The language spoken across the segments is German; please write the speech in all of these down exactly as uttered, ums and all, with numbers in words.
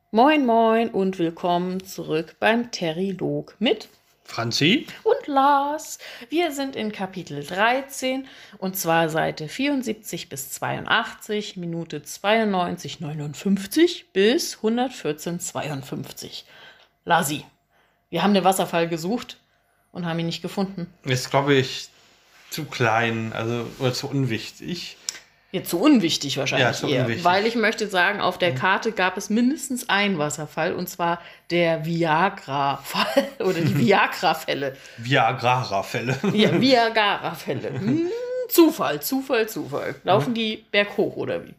Moin Moin und willkommen zurück beim Terilog mit Franzi? und Lars. Wir sind in Kapitel dreizehn und zwar Seite vierundsiebzig bis zweiundachtzig, Minute zweiundneunzig, neunundfünfzig bis hundertvierzehn, zweiundfünfzig. Lasi, wir haben den Wasserfall gesucht und haben ihn nicht gefunden. Ist, glaube ich, zu klein, also oder zu unwichtig. Jetzt zu unwichtig wahrscheinlich Ja, zu eher, unwichtig. weil ich möchte sagen, auf der Karte gab es mindestens einen Wasserfall und zwar der Viagra-Fall oder die Viagra-Fälle. Viagra-Fälle. Ja, Viagra-Fälle. Hm, Zufall, Zufall, Zufall. Laufen die berghoch oder wie?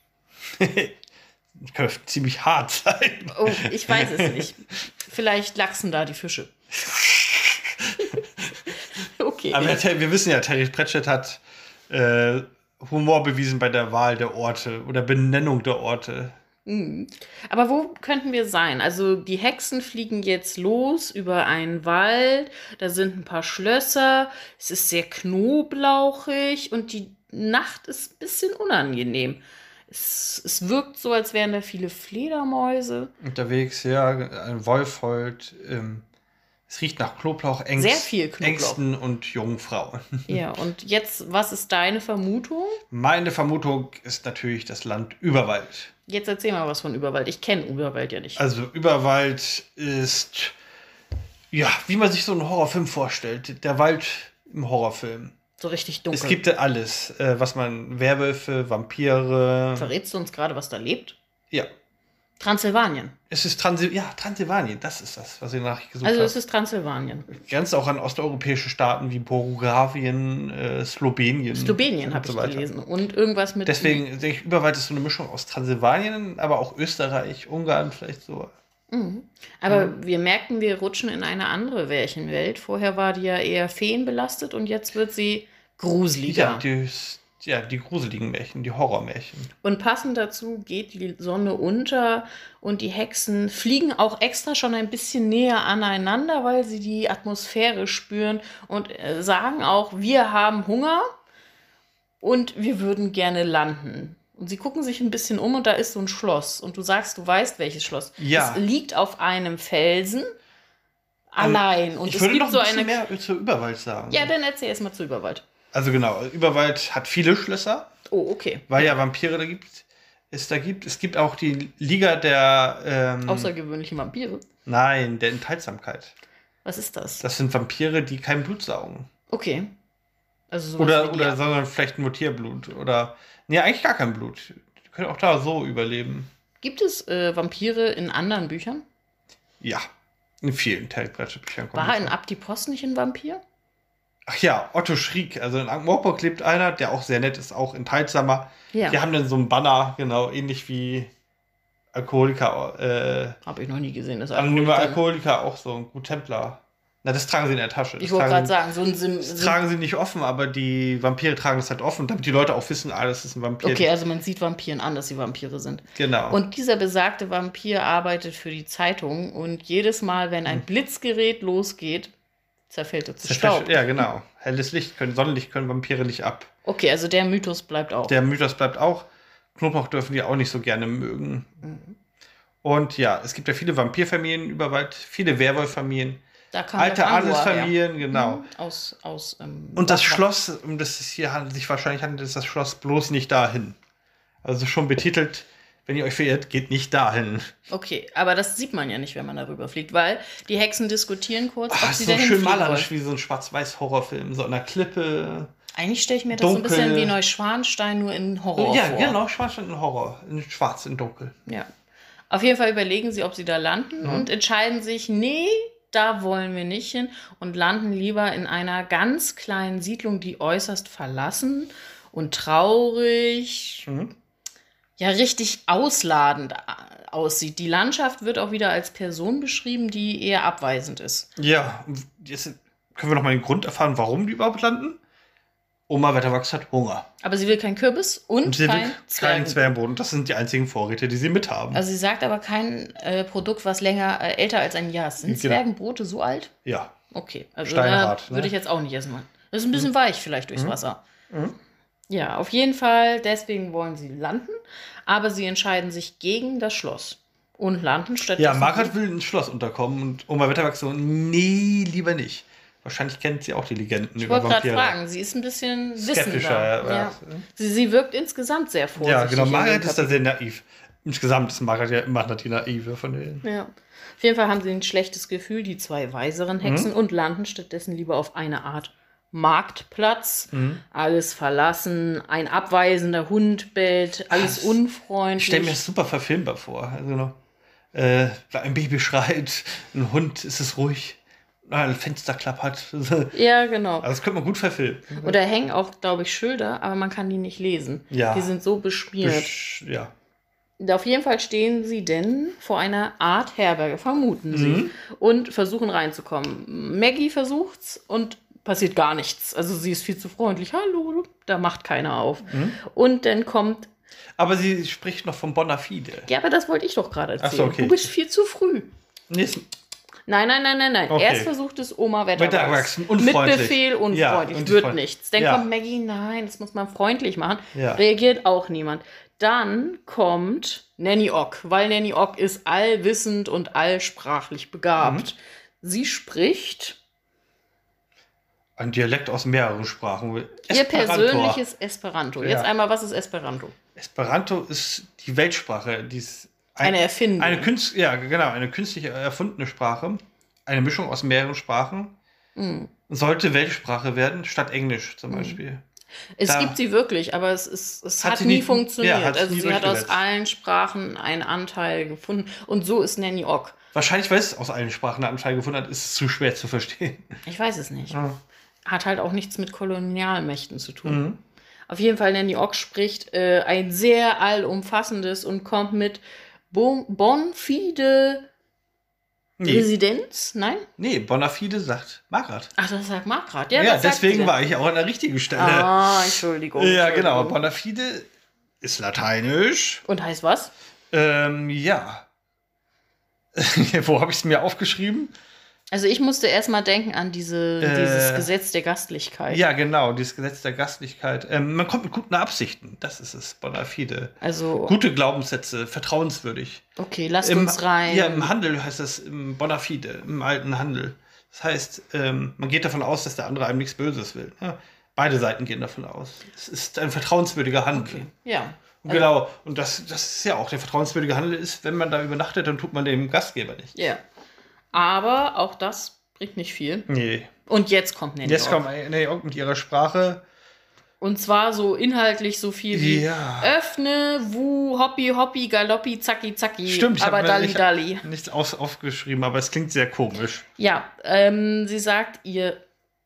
Könnte ziemlich hart sein. Oh, ich weiß es nicht. Vielleicht lachsen da die Fische. Okay. Aber wir wissen ja, Terry Pratchett hat äh, Humor bewiesen bei der Wahl der Orte oder Benennung der Orte. Aber wo könnten wir sein? Also die Hexen fliegen jetzt los über einen Wald, da sind ein paar Schlösser, es ist sehr knoblauchig und die Nacht ist ein bisschen unangenehm. Es, es wirkt so, als wären da viele Fledermäuse. Unterwegs, ja, ein Wolf heult. Ähm, es riecht nach Knoblauch, Ängst, Sehr viel Knoblauch. Ängsten und Jungfrauen. Ja, und jetzt, was ist deine Vermutung? Meine Vermutung ist natürlich das Land Überwald. Jetzt erzähl mal was von Überwald. Ich kenne Überwald ja nicht. Also Überwald ist, ja, wie man sich so einen Horrorfilm vorstellt. Der Wald im Horrorfilm. So richtig dunkel. Es gibt ja alles, äh, was man, Werwölfe, Vampire. Verrätst du uns gerade, was da lebt? Ja. Transsilvanien. Es ist Transil ja, Transsilvanien, das ist das, was ich nachgesucht Also habe. es ist Transsilvanien. Grenzt auch an osteuropäische Staaten wie Bulgarien, äh, Slowenien. Slowenien und habe so ich weiter. gelesen. Und irgendwas mit... Deswegen denke ich, Überwald ist so eine Mischung aus Transsilvanien, aber auch Österreich, Ungarn vielleicht so. Aber mhm. wir merken, wir rutschen in eine andere Märchenwelt. Vorher war die ja eher feenbelastet und jetzt wird sie gruseliger. Ja, die, ja, die gruseligen Märchen, die Horrormärchen. Und passend dazu geht die Sonne unter und die Hexen fliegen auch extra schon ein bisschen näher aneinander, weil sie die Atmosphäre spüren und äh, sagen auch, wir haben Hunger und wir würden gerne landen. Und sie gucken sich ein bisschen um und da ist so ein Schloss. Und du sagst, du weißt, welches Schloss. Ja. Es liegt auf einem Felsen allein. Und ich es würde gibt noch so ein bisschen eine. mehr zu Überwald sagen. Ja, dann erzähl erst mal zu Überwald. Also genau, Überwald hat viele Schlösser, Oh, okay. weil ja Vampire da gibt. Es da gibt. Es gibt auch die Liga der ähm, Außergewöhnliche Vampire. Nein, der Enthaltsamkeit. Was ist das? Das sind Vampire, die kein Blut saugen. Okay. Also sowas Oder, wie oder die- sondern vielleicht nur Tierblut. Oder. Nee, eigentlich gar kein Blut. Die können auch da so überleben. Gibt es äh, Vampire in anderen Büchern? Ja. In vielen Terry Pratchett-Büchern kommt War das in vor. Abtipos nicht ein Vampir? Ach ja, Otto Schriek. Also in Ankh-Morpork lebt einer, der auch sehr nett ist, auch enthaltsamer. Ja. Die haben dann so ein Banner, genau, ähnlich wie Alkoholiker, äh, Habe ich noch nie gesehen. Das anonyme Alkoholiker. Alkoholiker auch so ein Gut Templar. Na, das tragen sie in der Tasche. Das Ich wollte tragen gerade sie- sagen, so ein Sim. Das Sim tragen sie nicht offen, aber die Vampire tragen das halt offen, damit die Leute auch wissen, ah, das ist ein Vampir. okay, also man sieht Vampiren an, dass sie Vampire sind. Genau. Und dieser besagte Vampir arbeitet für die Zeitung und jedes Mal, wenn ein Blitzgerät losgeht, zerfällt er zu Staub. Ja, genau. Helles Licht können, Sonnenlicht können Vampire nicht ab. Okay, also der Mythos bleibt auch. Der Mythos bleibt auch. Knoblauch dürfen die auch nicht so gerne mögen. Und ja, es gibt ja viele Vampirfamilien überweit, viele Werwolffamilien, Da kam alte der Angua Adelsfamilien, her. genau. Mhm, Aus, aus, ähm, Und das Bachwach. Schloss, um das es hier handelt, sich wahrscheinlich handelt, ist das Schloss bloß nicht dahin. Also schon betitelt, wenn ihr euch verirrt, geht nicht dahin. Okay, aber das sieht man ja nicht, wenn man darüber fliegt, weil die Hexen diskutieren kurz, Ah, ob ist sie so dahin schön fliegen malerisch wollen. wie so ein Schwarz-Weiß-Horrorfilm, so an der Klippe. Eigentlich stelle ich mir das so ein Dunkel. bisschen wie Neuschwanstein, nur in Horror ja, vor. genau, schwarz in Horror. In schwarz, in dunkel. Ja. Auf jeden Fall überlegen sie, ob sie da landen Mhm. und entscheiden sich, nee, da wollen wir nicht hin und landen lieber in einer ganz kleinen Siedlung, die äußerst verlassen und traurig, Mhm. ja, richtig ausladend a- aussieht. Die Landschaft wird auch wieder als Person beschrieben, die eher abweisend ist. Ja, und jetzt können wir noch mal den Grund erfahren, warum die überhaupt landen. Oma Wetterwachs hat Hunger. Aber sie will kein Kürbis und, Und sie will kein keinen Zwergenbrot. Zwergenbrot. Das sind die einzigen Vorräte, die sie mithaben. Also sie sagt aber kein äh, Produkt, was länger äh, älter als ein Jahr ist. Sind Genau. Zwergenbrote so alt? ja. Okay, also Steinhart, da ne? würde ich jetzt auch nicht essen wollen. Das ist ein bisschen weich vielleicht durchs Wasser. Ja, auf jeden Fall, deswegen wollen sie landen, aber sie entscheiden sich gegen das Schloss. Und landen stattdessen. Ja, Margaret will ins Schloss unterkommen und Oma Wetterwachs so, nee, lieber nicht. Wahrscheinlich kennt sie auch die Legenden ich über Vampire. Ich wollte Vampire. gerade fragen, sie ist ein bisschen Skeptischer, wissender. ja. Ja. Sie, sie wirkt insgesamt sehr vorsichtig. Ja, genau. Margaret ist da sehr naiv. Insgesamt ist Margaret ja immer die Naive von denen. Ja. Auf jeden Fall haben sie ein schlechtes Gefühl, die zwei weiseren Hexen, mhm. und landen stattdessen lieber auf eine Art Marktplatz. Mhm. Alles verlassen, ein abweisender Hund bellt, alles das, unfreundlich. Ich stelle mir das super verfilmbar vor. Also, genau, äh, ein Baby schreit, ein Hund, ist es ruhig. Ein Fenster klappert. Ja, genau. Also das könnte man gut verfilmen. Und da hängen auch, glaube ich, Schilder, aber man kann die nicht lesen. Ja. Die sind so beschmiert. Besch ja. Auf jeden Fall stehen sie denn vor einer Art Herberge, vermuten sie, mhm. und versuchen reinzukommen. Maggie versucht's und passiert gar nichts. Also sie ist viel zu freundlich. Hallo, da macht keiner auf. Mhm. Und dann kommt... Aber sie spricht noch von Bonafide. Ja, aber das wollte ich doch gerade erzählen. Ach so, okay. Du bist viel zu früh. Nee, Nein, nein, nein, nein, nein. Okay. Erst versucht es Oma Wetterwachs. Mit Befehl, unfreundlich, ja, wird nichts. Dann ja. kommt Maggie, nein, das muss man freundlich machen. Ja. Reagiert auch niemand. Dann kommt Nanny Ogg, weil Nanny Ogg ist allwissend und allsprachlich begabt. Mhm. Sie spricht... Ein Dialekt aus mehreren Sprachen. Ihr persönliches Esperanto. Jetzt ja. einmal, was ist Esperanto? Esperanto ist die Weltsprache, die ist Ein, eine Erfindung. Eine Künst, ja, genau, eine künstlich erfundene Sprache. Eine Mischung aus mehreren Sprachen. Mm. Sollte Weltsprache werden, statt Englisch zum Beispiel. Mm. Es da gibt sie wirklich, aber es, ist, es hat, hat nie, nie funktioniert. Ja, also nie sie hat aus allen Sprachen einen Anteil gefunden. Und so ist Nanny Ogg. Wahrscheinlich, weil es aus allen Sprachen einen Anteil gefunden hat, ist es zu schwer zu verstehen. Ich weiß es nicht. Ja. Hat halt auch nichts mit Kolonialmächten zu tun. Mhm. Auf jeden Fall, Nanny Ogg spricht äh, ein sehr allumfassendes und kommt mit Bon, Bonfide nee. Residenz? Nein? Nee, Bonafide sagt Margaret. Ach, das sagt Margaret. Ja, ja deswegen war ich auch an der richtigen Stelle. Ah, Entschuldigung. Ja, Entschuldigung. genau. Bonafide ist lateinisch. Und heißt was? Ähm, ja. Wo habe ich es mir aufgeschrieben? Also ich musste erstmal denken an diese, äh, dieses Gesetz der Gastlichkeit. Ja, genau, dieses Gesetz der Gastlichkeit. Ähm, man kommt mit guten Absichten, das ist es, Bonafide. Also gute Glaubenssätze, vertrauenswürdig. Okay, lasst Im, uns rein. Ja, im Handel heißt das im Bonafide, im alten Handel. Das heißt, ähm, man geht davon aus, dass der andere einem nichts Böses will. Ne? Beide Seiten gehen davon aus. Es ist ein vertrauenswürdiger Handel. Okay, ja. Also, genau, und das, das ist ja auch, der vertrauenswürdige Handel ist, wenn man da übernachtet, dann tut man dem Gastgeber nicht. Ja. Aber auch das bringt nicht viel. Nee. Und jetzt kommt Nanny Jetzt Ogg. kommt Nanny Ogg mit ihrer Sprache. Und zwar so inhaltlich so viel wie ja. öffne, wu, hoppi, hoppi, galoppi, zacki, zacki. Stimmt, ich aber habe dalli, dalli. nichts auf, aufgeschrieben, aber es klingt sehr komisch. Ja, ähm, sie sagt, ihr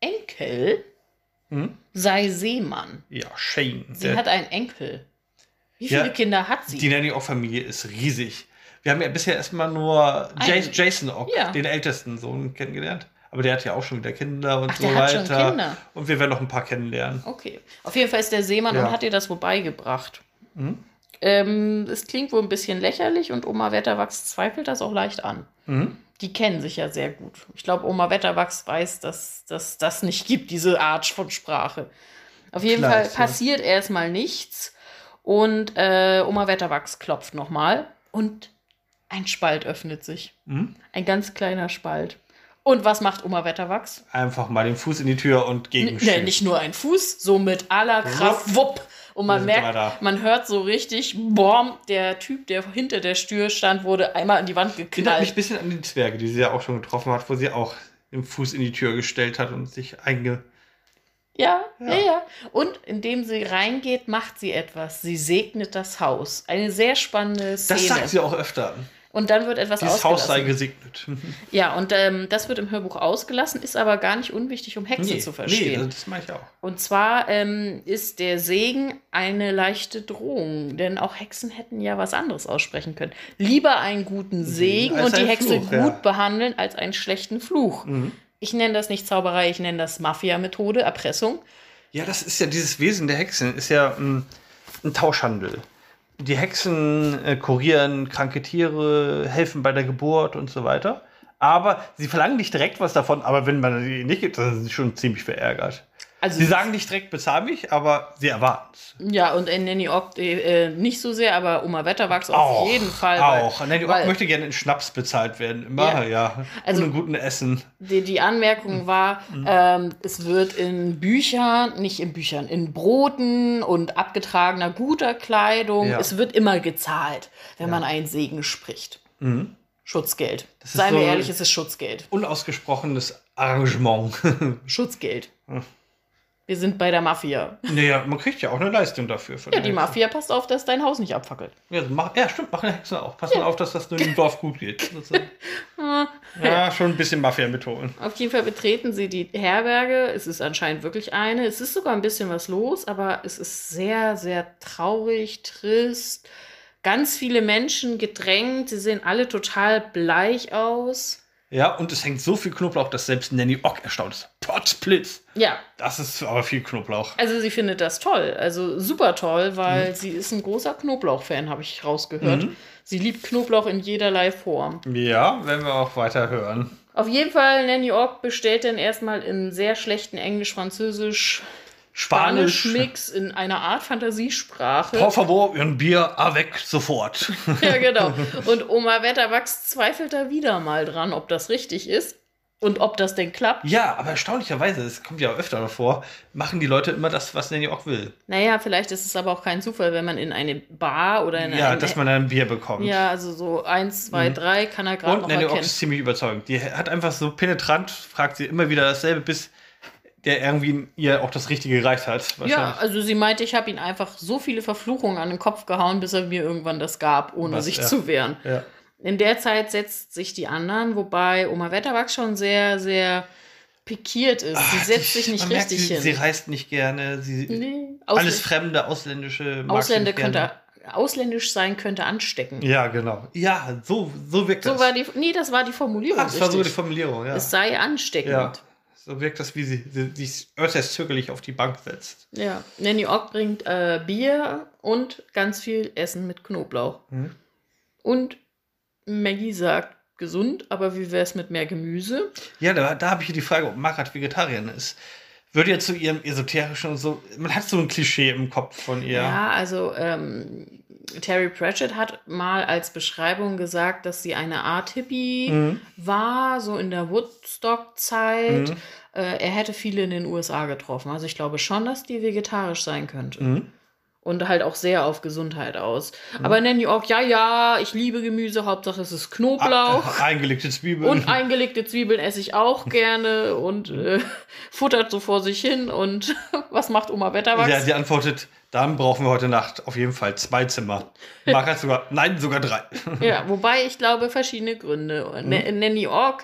Enkel hm? sei Seemann. Ja, Shane. Sie hat einen Enkel. Wie viele ja, Kinder hat sie? Die Nanny Ogg-Familie ist riesig. Wir haben ja bisher erstmal nur Jason, Jason Ogg, ja. den ältesten Sohn, kennengelernt. Aber der hat ja auch schon wieder Kinder und Ach, so der weiter. Hat schon Kinder. Und wir werden noch ein paar kennenlernen. Okay. Auf jeden Fall ist der Seemann ja. und hat ihr das wo beigebracht. Mhm. Ähm, es klingt wohl ein bisschen lächerlich und Oma Wetterwachs zweifelt das auch leicht an. Mhm. Die kennen sich ja sehr gut. Ich glaube, Oma Wetterwachs weiß, dass das das nicht gibt, diese Art von Sprache. Auf jeden Vielleicht, Fall passiert ja. erstmal nichts. Und äh, Oma Wetterwachs klopft nochmal. Und ein Spalt öffnet sich. Mhm. Ein ganz kleiner Spalt. Und was macht Oma Wetterwachs? Einfach mal den Fuß in die Tür und gegenschieben. Nee, nicht nur ein Fuß, so mit aller Kraft, wupp. Und man merkt, man hört so richtig, boom, der Typ, der hinter der Tür stand, wurde einmal an die Wand geknallt. Erinnert mich ein bisschen an die Zwerge, die sie ja auch schon getroffen hat, wo sie auch den Fuß in die Tür gestellt hat und sich einge... Ja, ja, ja, ja. Und indem sie reingeht, macht sie etwas. Sie segnet das Haus. Eine sehr spannende Szene. Das sagt sie auch öfter. Und dann wird etwas Dieses ausgelassen. Haus sei gesegnet. Ja, und ähm, das wird im Hörbuch ausgelassen, ist aber gar nicht unwichtig, um Hexen nee, zu verstehen. Nee, das mache ich auch. Und zwar ähm, ist der Segen eine leichte Drohung, denn auch Hexen hätten ja was anderes aussprechen können. Lieber einen guten Segen als und die Hexe Fluch, gut ja. behandeln, als einen schlechten Fluch. Mhm. Ich nenne das nicht Zauberei, ich nenne das Mafia-Methode, Erpressung. Ja, das ist ja dieses Wesen der Hexen, ist ja ähm, ein Tauschhandel. Die Hexen äh, kurieren kranke Tiere, helfen bei der Geburt und so weiter. Aber sie verlangen nicht direkt was davon, aber wenn man sie nicht gibt, dann sind sie schon ziemlich verärgert. Also, Sie sagen nicht direkt, bezahl mich, aber sie erwarten es. Ja, und in Nanny Ock äh, nicht so sehr, aber Oma Wetterwachs auf jeden Fall. Auch. Weil, Nanny Ock weil, möchte gerne in Schnaps bezahlt werden. Immer, ja. Ja. Und Also- in guten Essen. Die, die Anmerkung war, ähm, es wird in Büchern, nicht in Büchern, in Broten und abgetragener guter Kleidung, Ja. es wird immer gezahlt, wenn man einen Segen spricht. Mhm. Schutzgeld. ist Seien wir so- ehrlich, es ist Schutzgeld. Unausgesprochenes Arrangement. Schutzgeld. Wir sind bei der Mafia. Naja, man kriegt ja auch eine Leistung dafür. Von Ja, der die Hexe. Mafia passt auf, dass dein Haus nicht abfackelt. Ja, so mach, ja, stimmt, machen Hexen auch. Pass mal auf, dass das nur im Dorf gut geht. Das ist- ja, schon ein bisschen Mafia-Methoden. Auf jeden Fall betreten sie die Herberge. Es ist anscheinend wirklich eine. Es ist sogar ein bisschen was los, aber es ist sehr, sehr traurig, trist. Ganz viele Menschen gedrängt. Sie sehen alle total bleich aus. Ja, und es hängt so viel Knoblauch, dass selbst Nanny Ock erstaunt ist. Potzblitz. Ja, Das ist aber viel Knoblauch. also sie findet das toll. Also super toll, weil sie ist ein großer Knoblauch-Fan, habe ich rausgehört. Sie liebt Knoblauch in jederlei Form. Ja, werden wir auch weiter hören. Auf jeden Fall, Nanny Ock bestellt dann erstmal in sehr schlechten Englisch, Französisch, Spanisch. Spanisch-Mix in einer Art Fantasiesprache. Por favor, ein Bier, avec, sofort. Ja, genau. Und Oma Wetterwachs zweifelt da wieder mal dran, ob das richtig ist und ob das denn klappt. Ja, aber erstaunlicherweise, das kommt ja öfter davor, machen die Leute immer das, was Nanny Ock will. Naja, vielleicht ist es aber auch kein Zufall, wenn man in eine Bar oder in Ja, eine... dass man dann ein Bier bekommt. Ja, also so eins, zwei, drei kann er gerade Und noch Nanny Ock erkennen. ist ziemlich überzeugend. Die hat einfach so penetrant, fragt sie immer wieder dasselbe, bis der irgendwie ihr auch das Richtige gereicht hat. Ja, wahrscheinlich. also sie meinte, ich habe ihn einfach so viele Verfluchungen an den Kopf gehauen, bis er mir irgendwann das gab, ohne Was, sich ja. zu wehren. Ja. In der Zeit setzt sich die anderen, wobei Oma Wetterwachs schon sehr, sehr pikiert ist. Sie Ach, setzt die- sich nicht man merkt, richtig sie, hin. Sie reist nicht gerne. Sie, Nee, alles Ausl- Fremde, ausländische mag sie Ausländer nicht gerne. könnte, ausländisch sein könnte anstecken. Ja, genau. Ja, so, so wirkt So das. war die, nee, das war die Formulierung. Ach, das war sogar die richtig. Formulierung, ja. Es sei ansteckend. Ja. So wirkt das, wie sie, sie sich äußerst zögerlich auf die Bank setzt. Ja, Nanny Ock bringt äh, Bier und ganz viel Essen mit Knoblauch. Mhm. Und Maggie sagt, gesund, aber wie wäre es mit mehr Gemüse? Ja, da, da habe ich hier die Frage, ob Margaret Vegetarierin ist. Würde jetzt zu ihrem esoterischen und so, man hat so ein Klischee im Kopf von ihr. Ja, also ähm, Terry Pratchett hat mal als Beschreibung gesagt, dass sie eine Art Hippie Mhm. war, so in der Woodstock-Zeit. Äh, er hätte viele in den U S A getroffen. Also ich glaube schon, dass die vegetarisch sein könnte. Mhm. Und halt auch sehr auf Gesundheit aus. Aber Nanny Ock, ja, ja, ich liebe Gemüse, Hauptsache es ist Knoblauch. Ah, eingelegte Zwiebeln. Und eingelegte Zwiebeln esse ich auch gerne und äh, futtert so vor sich hin. Und was macht Oma Wetterwachs? Ja, sie antwortet, dann brauchen wir heute Nacht auf jeden Fall zwei Zimmer. Margaret sogar, nein, sogar drei. Ja, wobei ich glaube, verschiedene Gründe. Mhm. N- Nanny Ock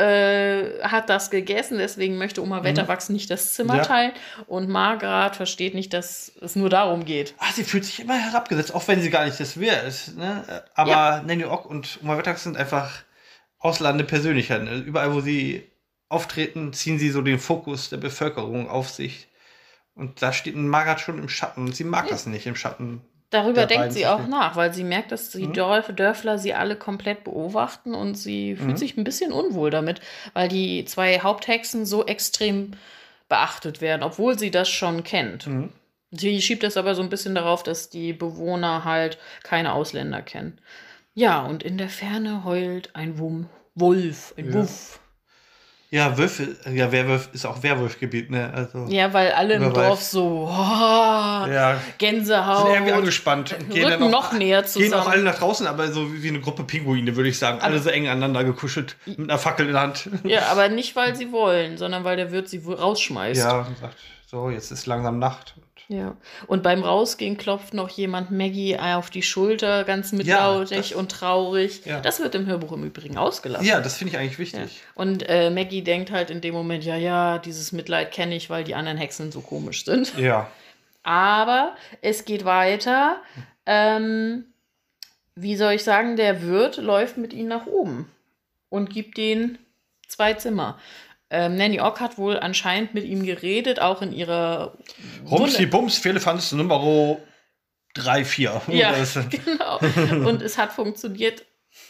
äh, hat das gegessen, deswegen möchte Oma Wetterwachs nicht das Zimmer Mhm. Ja. teilen. Und Margaret versteht nicht, dass es nur darum geht. Ah, sie fühlt sich immer herabgesetzt, auch wenn sie gar nicht das wird. Ne? Aber Ja. Nanny Ock und Oma Wetterwachs sind einfach ausladende Persönlichkeiten. Überall, wo sie auftreten, ziehen sie so den Fokus der Bevölkerung auf sich. Und da steht Margaret schon im Schatten. Und sie mag das nicht, im Schatten. Darüber der denkt beiden sie zu auch stehen. nach, weil sie merkt, dass die Dörf Dörfler sie alle komplett beobachten und sie fühlt Mhm. sich ein bisschen unwohl damit, weil die zwei Haupthexen so extrem beachtet werden, obwohl sie das schon kennt. Mhm. Sie schiebt das aber so ein bisschen darauf, dass die Bewohner halt keine Ausländer kennen. Ja, und in der Ferne heult ein Wum Wolf, ein Ja. Wuff. Ja, Wölfe, ja, Werwolf ist auch Werwolfgebiet, ne? Also, Ja, weil alle im Wer weiß. Dorf so oh, ja, Gänsehaut, sind irgendwie angespannt. Und gehen rücken dann noch näher Gehen auch zusammen. alle nach draußen, aber so wie eine Gruppe Pinguine, würde ich sagen. Alle so eng aneinander gekuschelt, mit einer Fackel in der Hand. Ja, aber nicht, weil sie wollen, sondern weil der Wirt sie wohl rausschmeißt. Ja, und sagt, so, jetzt ist langsam Nacht. Ja. Und beim Rausgehen klopft noch jemand Maggie auf die Schulter, ganz Ja, mitlautig das- und traurig. Ja. Das wird im Hörbuch im Übrigen ausgelassen. Ja, das finde ich eigentlich Ja. wichtig. Und äh, Maggie denkt halt in dem Moment, ja, ja, dieses Mitleid kenne ich, weil die anderen Hexen so komisch sind. Ja. Aber es geht weiter. Ähm, wie soll ich sagen, der Wirt läuft mit ihnen nach oben und gibt ihnen zwei Zimmer. Ähm, Nanny Ock hat wohl anscheinend mit ihm geredet, auch in ihrer Rumsi Wunder- Bums, Fehlefanz Nummer drei, vier. Ja, Das- genau. Und es hat funktioniert.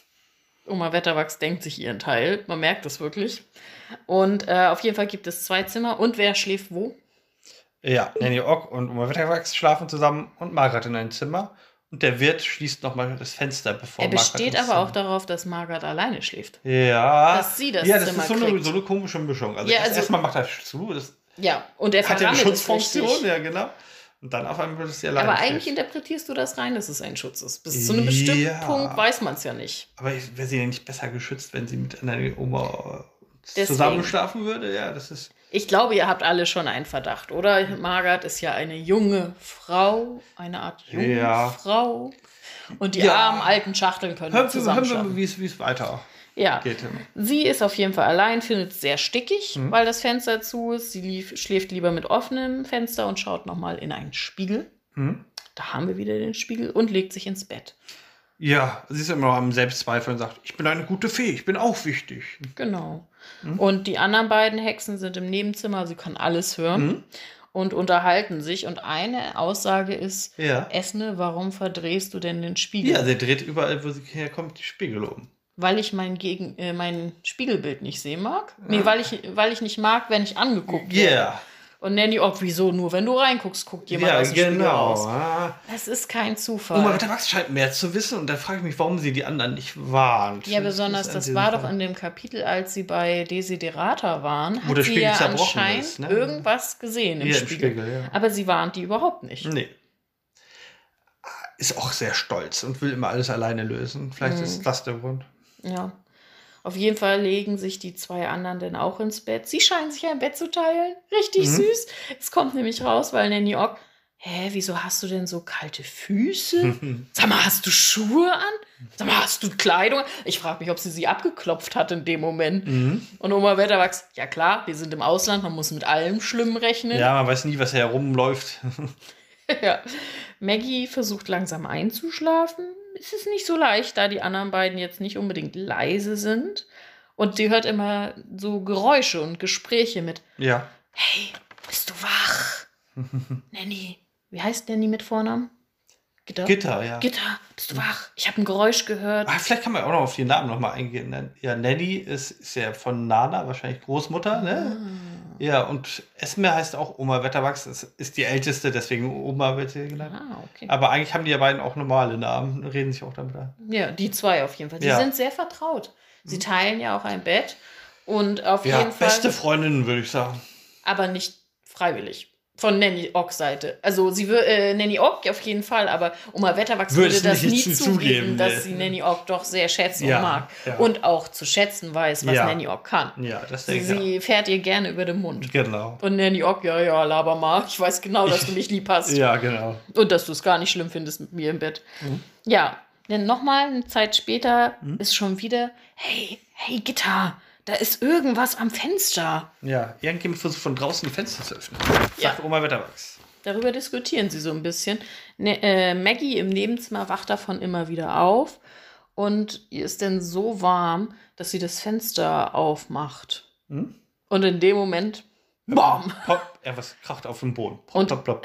Oma Wetterwachs denkt sich ihren Teil. Man merkt das wirklich. Und äh, auf jeden Fall gibt es zwei Zimmer. Und wer schläft wo? Ja, Nanny Ock und Oma Wetterwachs schlafen zusammen und Margaret in ein Zimmer. Und der Wirt schließt nochmal das Fenster, bevor Er Margaret besteht ins aber auch Zimmer- darauf, dass Margaret alleine schläft. Ja. Dass sie das ja, das Zimmer ist so eine, kriegt. so eine komische Mischung. Also, Ja, erst- also- erstmal macht er zu, das Ja, und er hat ja eine verrammelt es Schutzfunktion, richtig. ja, genau. Und dann auf einmal wird es ja alleine Aber schläft. eigentlich interpretierst du das rein, dass es ein Schutz ist. Bis zu einem bestimmten Ja. Punkt weiß man es ja nicht. Aber wäre sie denn nicht besser geschützt, wenn sie mit einer Oma Deswegen. zusammen schlafen würde? Ja, das ist. Ich glaube, ihr habt alle schon einen Verdacht, oder? Margaret ist ja eine junge Frau, eine Art junge Ja. Frau. Und die Ja. armen alten Schachteln können Hören wir, zusammen hören wir schlafen. mal, wie es wie es weiter Ja, geht. sie ist auf jeden Fall allein, findet es sehr stickig, Mhm. weil das Fenster zu ist. Sie lief, schläft lieber mit offenem Fenster und schaut nochmal in einen Spiegel. Hm? Da haben wir wieder den Spiegel und legt sich ins Bett. Ja, sie ist immer noch am Selbstzweifel und sagt, ich bin eine gute Fee, ich bin auch wichtig. Genau. Und die anderen beiden Hexen sind im Nebenzimmer, sie kann alles hören Mhm. und unterhalten sich. Und eine Aussage ist, Ja. Esne, warum verdrehst du denn den Spiegel? Ja, sie dreht überall, wo sie herkommt, die Spiegel um. Weil ich mein, Gegen äh, mein Spiegelbild nicht sehen mag? Nee, weil ich, weil ich nicht mag, wenn ich angeguckt Ja. werde. Yeah. Und Nanny, ob wieso? Nur wenn du reinguckst, guckt jemand Ja, aus dem Spiegel genau. aus. Ah. Das ist kein Zufall. Oma Wetterwachs scheint mehr zu wissen und da frage ich mich, warum sie die anderen nicht warnt. Ja, besonders, ist an das diesem war Fall- doch in dem Kapitel, als sie bei Desiderata waren, Wo hat der sie Spiegel ja zerbrochen anscheinend ist, ne? irgendwas gesehen im Ja, im Spiegel. Spiegel, ja. Aber sie warnt die überhaupt nicht. Nee. Ist auch sehr stolz und will immer alles alleine lösen. Vielleicht Mhm. ist das der Grund. Ja. Auf jeden Fall legen sich die zwei anderen dann auch ins Bett. Sie scheinen sich ein Bett zu teilen. Richtig Mhm. süß. Es kommt nämlich raus, weil Nanny Ock, hä, wieso hast du denn so kalte Füße? Sag mal, hast du Schuhe an? Sag mal, hast du Kleidung? Ich frage mich, ob sie sie abgeklopft hat in dem Moment. Mhm. Und Oma Wetterwachs, ja klar, wir sind im Ausland, man muss mit allem Schlimm rechnen. Ja, man weiß nie, was herumläuft. Ja. Maggie versucht langsam einzuschlafen. Es ist nicht so leicht, da die anderen beiden jetzt nicht unbedingt leise sind. Und sie hört immer so Geräusche und Gespräche mit, Ja. hey, bist du wach? Nanny, wie heißt Nanny mit Vornamen? Gitter? Gitter, ja. Gitter, bist du wach? Ich habe ein Geräusch gehört. Ah, vielleicht kann man auch noch auf die Namen nochmal eingehen. Ja, Nanny ist, ist ja von Nana, wahrscheinlich Großmutter, ne? Ja, und Esme heißt auch Oma Wetterwachs, das ist die älteste, deswegen Oma wird sie genannt. Ah, okay. Aber eigentlich haben die ja beiden auch normale Namen, reden sich auch damit an. Ja, die zwei auf jeden Fall. Die Ja. sind sehr vertraut. Sie teilen ja auch ein Bett. Und auf Ja, jeden Fall. beste Freundinnen, würde ich sagen. Aber nicht freiwillig. Von Nanny Ocks Seite. Also sie wür- äh, Nanny Ock auf jeden Fall, aber Oma Wetterwachs Würde würde es das nie nicht zugeben, zugeben, dass ne. sie Nanny Ock doch sehr schätzt Ja, und mag. ja. Und auch zu schätzen weiß, was Ja. Nanny Ock kann. Ja, das Sie, denke ich. sie fährt ihr gerne über den Mund. auch. Genau. Und Nanny Ock, ja, ja, laber mal. Ich weiß genau, dass du mich lieb hast. Ja, genau. Und dass du es gar nicht schlimm findest mit mir im Bett. Mhm. Ja, denn nochmal eine Zeit später ist schon wieder, hey, hey, Gitter, da ist irgendwas am Fenster. Ja, irgendjemand versucht von draußen die Fenster zu öffnen. Ja. Sagt Oma Wetterwachs. Darüber diskutieren sie so ein bisschen. Ne, äh, Maggie im Nebenzimmer wacht davon immer wieder auf und ihr ist dann so warm, dass sie das Fenster aufmacht. Hm? Und in dem Moment, BOM! Pop, ja, was kracht auf dem Boden. Pop, Und- pop, pop.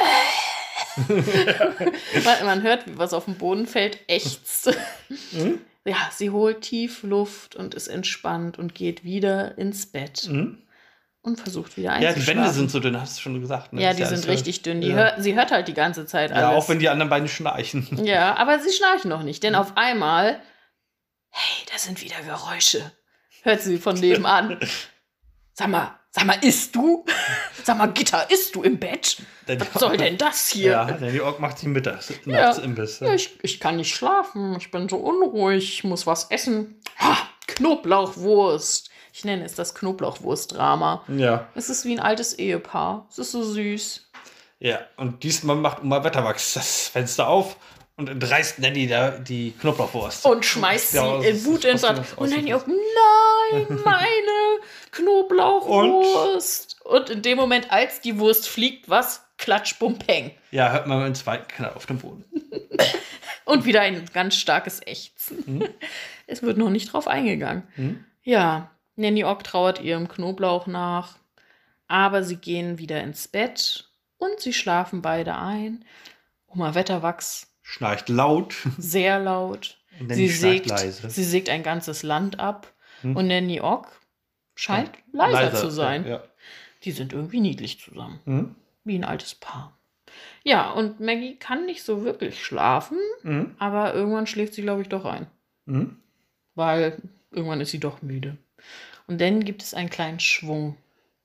man, man hört, wie was auf den Boden fällt, ächzt. Hm? Ja, sie holt tief Luft und ist entspannt und geht wieder ins Bett Hm? und versucht wieder Ja, einzuschlafen. die Wände sind so dünn, hast du schon gesagt. Ne? Ja, Das die ist sind alles- richtig dünn. Die ja. hört, sie hört halt die ganze Zeit alles. Ja, auch wenn die anderen beiden schnarchen. Ja, aber sie schnarchen noch nicht, denn auf einmal, hey, da sind wieder Geräusche. Hört sie von nebenan. Sag mal, sag mal, isst du? Sag mal, Gitter, isst du im Bett? Was soll denn das hier? Ja, Nanny Ock macht sich mittags, Ja. nachts Imbiss. Ja, ich, ich kann nicht schlafen, ich bin so unruhig, ich muss was essen. Ha, Knoblauchwurst. Ich nenne es das Knoblauchwurst-Drama. Ja. Es ist wie ein altes Ehepaar. Es ist so süß. Ja, und diesmal macht Oma Wetterwachs das Fenster auf und entreißt Nanny da die Knoblauchwurst. Und schmeißt sie Ja, in aus- Wut aus- ins aus- Rad. aus- Und dann aus- auch, nein, meine Knoblauchwurst. Und? in dem Moment, als die Wurst fliegt, was? Klatsch, bum, peng. Ja, hört man einen zweiten Knall auf dem Boden. Und wieder ein ganz starkes Ächzen. Hm? Es wird noch nicht drauf eingegangen. Hm? Ja, Nanny Ock trauert ihrem Knoblauch nach. Aber sie gehen wieder ins Bett und sie schlafen beide ein. Oma Wetterwachs Schnarcht laut. sehr laut. Und Nanny Sie schnarcht sägt, leise. sie sägt ein ganzes Land ab. Hm? Und Nanny Ock scheint leiser, zu sein. Ja. Die sind irgendwie niedlich zusammen. Hm? Wie ein altes Paar. Ja, und Maggie kann nicht so wirklich schlafen, Mhm. aber irgendwann schläft sie, glaube ich, doch ein. Mhm. Weil irgendwann ist sie doch müde. Und dann gibt es einen kleinen Schwung.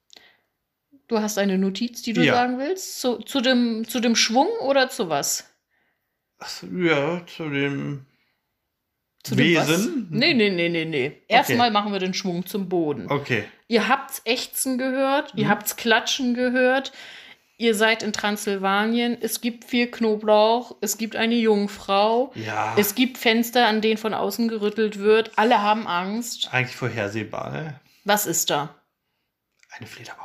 Du hast eine Notiz, die du Ja. sagen willst? Zu, zu, dem, zu dem Schwung oder zu was? Ach so, ja, zu dem Zu dem was? Wesen? Nee, nee, nee, nee, nee. Erstmal machen wir den Schwung zum Boden. Okay. Ihr habt's Ächzen gehört, ihr Mhm. habt's Klatschen gehört. Ihr seid in Transsilvanien. Es gibt viel Knoblauch. Es gibt eine Jungfrau. Ja. Es gibt Fenster, an denen von außen gerüttelt wird. Alle haben Angst. Eigentlich vorhersehbar, ne? Was ist da? Eine Fledermaus.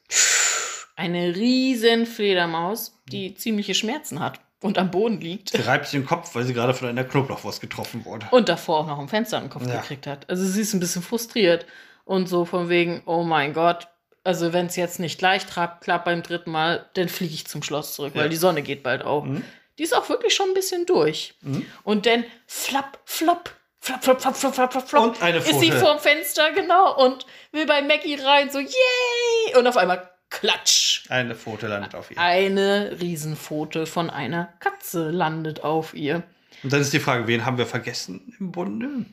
Eine riesen Fledermaus, die ziemliche Schmerzen hat und am Boden liegt. Sie reibt sich den Kopf, weil sie gerade von einer Knoblauchwurst getroffen wurde. Und davor auch noch ein Fenster an den Kopf Ja. gekriegt hat. Also sie ist ein bisschen frustriert. Und so von wegen, oh mein Gott, also wenn es jetzt nicht gleich klappt, klappt beim dritten Mal, dann fliege ich zum Schloss zurück, Ja. weil die Sonne geht bald auf. Mhm. Die ist auch wirklich schon ein bisschen durch. Mhm. Und dann flapp, flapp, flapp, flapp, flapp, flapp, flapp, flapp, flapp, Und eine ist sie Pfote. vorm Fenster, genau, und will bei Maggie rein, so yay! Und auf einmal klatsch. Eine Pfote landet auf ihr. Eine Riesenpfote von einer Katze landet auf ihr. Und dann ist die Frage, wen haben wir vergessen im Bunde?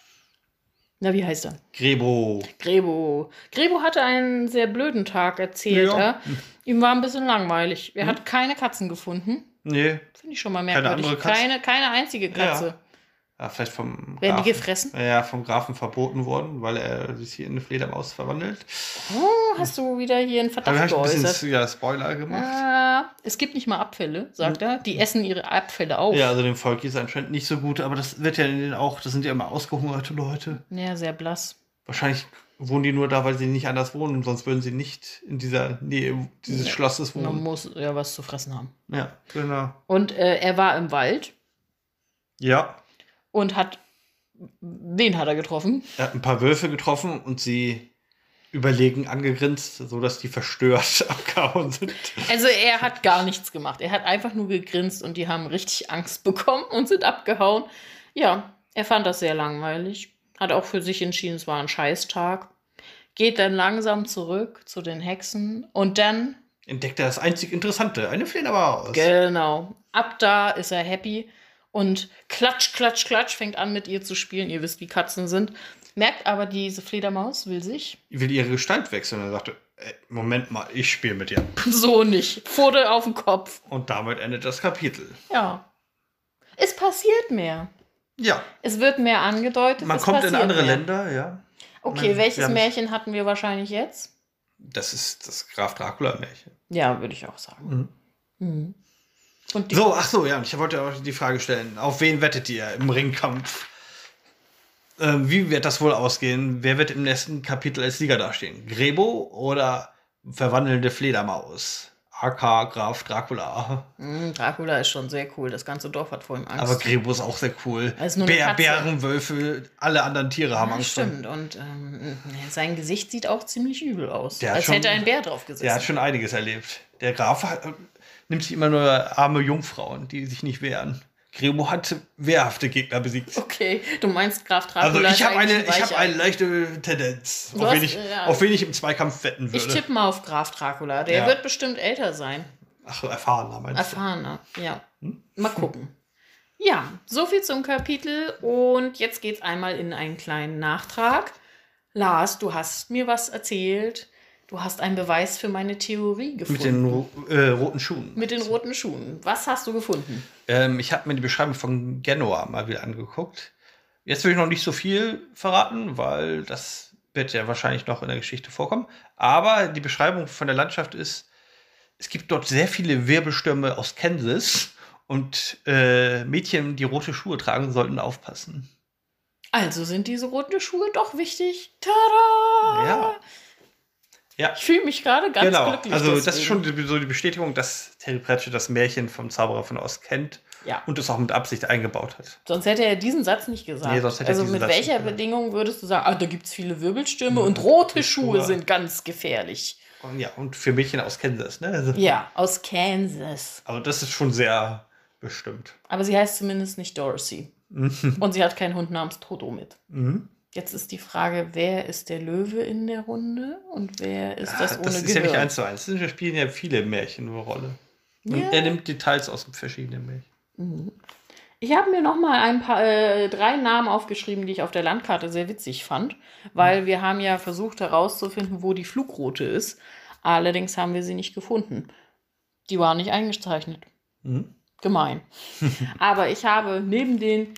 Na, wie heißt er? Grebo. Grebo. Grebo hatte einen sehr blöden Tag, erzählt Ja. er. Ihm war ein bisschen langweilig. Er hat keine Katzen gefunden. Nee. Finde ich schon mal Keine merkwürdig. andere Katze? Keine, keine einzige Katze. Ja, vielleicht vom Werden die Grafen. gefressen? Ja, vom Grafen verboten worden, weil er sich hier in eine Fledermaus verwandelt. Oh, hast du wieder hier einen Da habe Verdacht ich ein bisschen geäußert? ja, Spoiler gemacht. Ah, es gibt nicht mal Abfälle, sagt er. Die essen ihre Abfälle auf. Ja, also dem Volk ist anscheinend nicht so gut, aber das wird ja in denen auch, das sind ja immer ausgehungerte Leute. Ja, sehr blass. Wahrscheinlich wohnen die nur da, weil sie nicht anders wohnen, sonst würden sie nicht in dieser Nähe dieses Ja. Schlosses Man wohnen. muss ja was zu fressen haben. Ja, genau. Und äh, er war im Wald Ja, und hat. Wen hat er getroffen? er hat ein paar Wölfe getroffen und sie überlegen angegrinst, sodass die verstört abgehauen sind. Also er hat gar nichts gemacht. Er hat einfach nur gegrinst und die haben richtig Angst bekommen und sind abgehauen. Ja, er fand das sehr langweilig. Hat auch für sich entschieden, es war ein Scheißtag. Geht dann langsam zurück zu den Hexen und dann, Entdeckt er das einzig Interessante, eine Fledermaus. genau, ab da ist er happy und klatsch, klatsch, klatsch, fängt an mit ihr zu spielen. Ihr wisst, wie Katzen sind. Merkt aber, diese Fledermaus will sich will ihre Gestalt wechseln. Er sagte, ey, Moment mal, ich spiele mit dir. so nicht. Pfote auf den Kopf. Und damit endet das Kapitel. Ja. Es passiert mehr. Ja, Es wird mehr angedeutet. man es kommt in passiert andere mehr. Länder, ja. Okay, Man- welches wir haben's- Märchen hatten wir wahrscheinlich jetzt? Das ist das Graf Dracula-Märchen. Ja, würde ich auch sagen. Mhm. Und die, So, ach so, ja, ich wollte auch die Frage stellen, auf wen wettet ihr im Ringkampf? Ähm, wie wird das wohl ausgehen? Wer wird im nächsten Kapitel als Sieger dastehen? Grebo oder verwandelnde Fledermaus? A K Graf Dracula. Mhm, Dracula ist schon sehr cool. Das ganze Dorf hat vor ihm Angst. Aber Grebo ist auch sehr cool. Er ist nur eine Bär, Katze. Bären, Wölfe, alle anderen Tiere haben ja, Angst vor ihm. stimmt. Und ähm, sein Gesicht sieht auch ziemlich übel aus. Der hat als schon- hätte ein Bär drauf gesessen. Der hat schon einiges erlebt. Der Graf hat, äh, nimmt sich immer nur arme Jungfrauen, die sich nicht wehren. Grebo hat wehrhafte Gegner besiegt. Okay, du meinst Graf Also Dracula ich ist habe eine, eigentlich ich ein habe eine Weichei. leichte Tendenz, Du auf wen, hast, ich, ja. auf wen ich im Zweikampf wetten würde. Ich tippe mal auf Graf Dracula. Der Ja. wird bestimmt älter sein. Ach so, erfahrener meinst du? Erfahrener, ja. Hm? Mal gucken. Ja, so viel zum Kapitel. Und jetzt geht's einmal in einen kleinen Nachtrag. Lars, du hast mir was erzählt. Du hast einen Beweis für meine Theorie Mit gefunden. den ro äh, roten Schuhen. Mit den roten Schuhen. Was hast du gefunden? Ähm, ich habe mir die Beschreibung von Genua mal wieder angeguckt. Jetzt will ich noch nicht so viel verraten, weil das wird ja wahrscheinlich noch in der Geschichte vorkommen. Aber die Beschreibung von der Landschaft ist, es gibt dort sehr viele Wirbelstürme aus Kansas und äh, Mädchen, die rote Schuhe tragen, sollten aufpassen. Also sind diese roten Schuhe doch wichtig. Tada! Ja. Ja. Ich fühle mich gerade ganz Genau, glücklich. also das ist deswegen. schon die, so die Bestätigung, dass Terry Pratchett das Märchen vom Zauberer von Oz kennt Ja. und es auch mit Absicht eingebaut hat. Sonst hätte er diesen Satz nicht gesagt. Nee, sonst hätte er also diesen mit Satz welcher nicht gesagt. Bedingung würdest du sagen, ah, da gibt es viele Wirbelstürme und rote Schuhe Schuhe. sind ganz gefährlich. Und ja, und für Mädchen aus Kansas, ne? Also, Ja, aus Kansas. also das ist schon sehr bestimmt. Aber sie heißt zumindest nicht Dorothy. Und sie hat keinen Hund namens Toto mit. Mhm. Jetzt ist die Frage, wer ist der Löwe in der Runde und wer ist das Ja, ohne das ist Gehirn? ja nicht eins zu eins. Da spielen ja viele Märchen eine Rolle. Und Ja. er nimmt Details aus den verschiedenen Märchen. Ich habe mir noch mal ein paar, äh, drei Namen aufgeschrieben, die ich auf der Landkarte sehr witzig fand, weil wir haben ja versucht herauszufinden, wo die Flugroute ist. Allerdings haben wir sie nicht gefunden. Die war nicht eingezeichnet. Mhm. Gemein. Aber ich habe neben den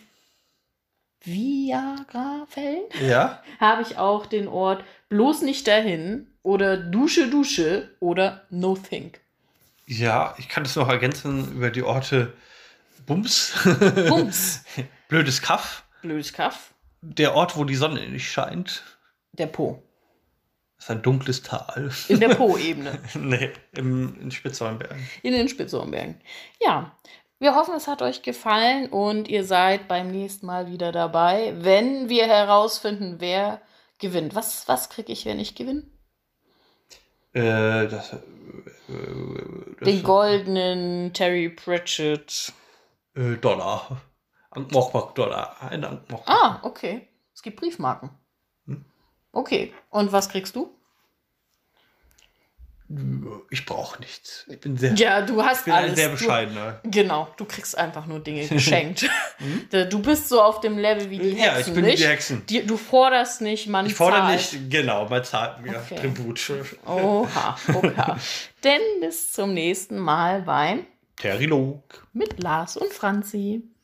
Viagra-Fällen Ja? habe ich auch den Ort bloß nicht dahin oder Dusche, Dusche oder No Think. Ja, ich kann das noch ergänzen über die Orte Bums. Bums. Blödes Kaff. Blödes Kaff. Der Ort, wo die Sonne nicht scheint. Der Po. Das ist ein dunkles Tal. In der Po-Ebene. Nee, im, in Spitzhornbergen. In den Spitzhornbergen. Ja, wir hoffen, es hat euch gefallen und ihr seid beim nächsten Mal wieder dabei, wenn wir herausfinden, wer gewinnt. Was, was kriege ich, wenn ich gewinne? Äh, das, äh, das Den goldenen Terry Pratchett. äh, Dollar. Ankh-Morpork-Dollar. Ein Ankh-Morpork. Ah, okay. Es gibt Briefmarken. Hm? Okay. Und was kriegst du? Ich brauche nichts. Ich bin sehr, Ja, du hast ich bin alles. ein sehr Du- bescheidener. Genau, du kriegst einfach nur Dinge geschenkt. Du bist so auf dem Level wie die Hexen, Ja, ich bin wie nicht? die Hexen. Die, du forderst nicht, man Ich fordere zahlt. nicht, genau, man zahlt mir Okay. Tribut. Oha, oha. Denn bis zum nächsten Mal beim Terilog. mit Lars und Franzi.